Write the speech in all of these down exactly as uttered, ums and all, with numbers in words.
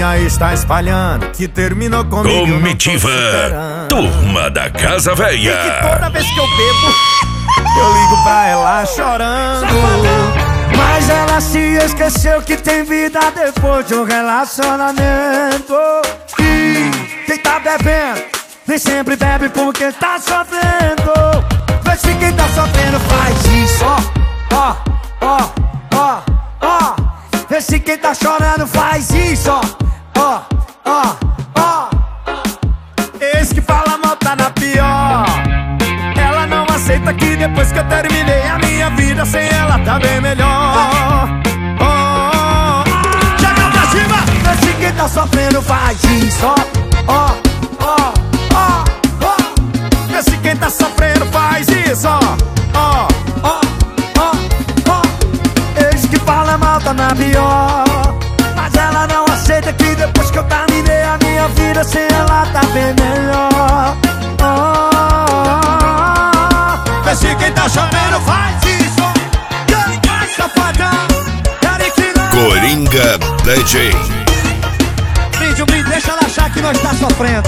minha ex tá espalhando que terminou comigo. Comitiva, turma da Casa Véia. E que toda vez que eu bebo, eu ligo pra ela chorando. Mas ela se esqueceu que tem vida depois de um relacionamento. E quem tá bebendo, nem sempre bebe porque tá sofrendo. Vê se quem tá sofrendo faz isso, ó, ó, ó, ó. Vê se quem tá chorando faz isso, ó, ó, ó. Esse que fala mal tá na pior. Ela não aceita que depois que eu terminei a minha vida sem ela tá bem melhor. Oh, oh, oh. Chega pra cima! Vê se quem tá sofrendo faz isso, ó, ó, ó, ó, ó. Vê se quem tá sofrendo faz isso, ó, ó, ó, ó, ó. Esse que fala mal tá na pior. Mas ela não aceita que depois que eu terminei a minha vida sem ela tá bem melhor. Oh, oh, oh. Vê se quem tá chorando faz isso. Vai, safadão. Coringa D J. Vídeo, me deixa ela achar que nós tá sofrendo.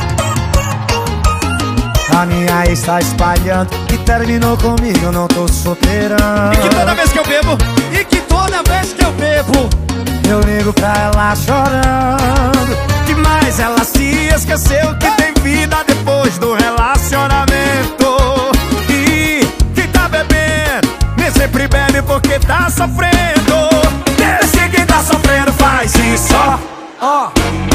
A minha ex tá espalhando que terminou comigo, eu não tô solteira. E que toda vez que eu bebo, e que toda vez que eu bebo, eu ligo pra ela chorando. que mais ela se esqueceu que tem vida depois do relacionamento. E quem tá bebendo, nem sempre bebe porque tá sofrendo. Esse que tá sofrendo faz isso, ó, ó.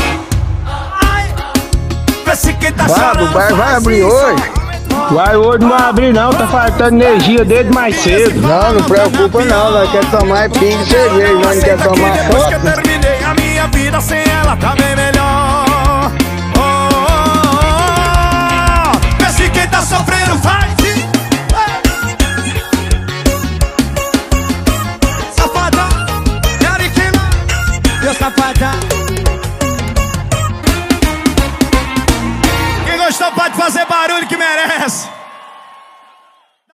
Vê se quem tá chorando. O bar vai abrir hoje. Vai hoje não vai abrir não, tá faltando energia desde mais cedo. Não, não preocupa não, nós quer tomar pinga de cerveja, nós não quer tomar depois que eu foto. terminei a minha vida sem ela tá bem melhor. Oh, oh, oh, oh. Vê se quem tá sofrendo faz isso. Safadão, Eriquina, meu safadão. Quem gostou pode fazer barulho que merece.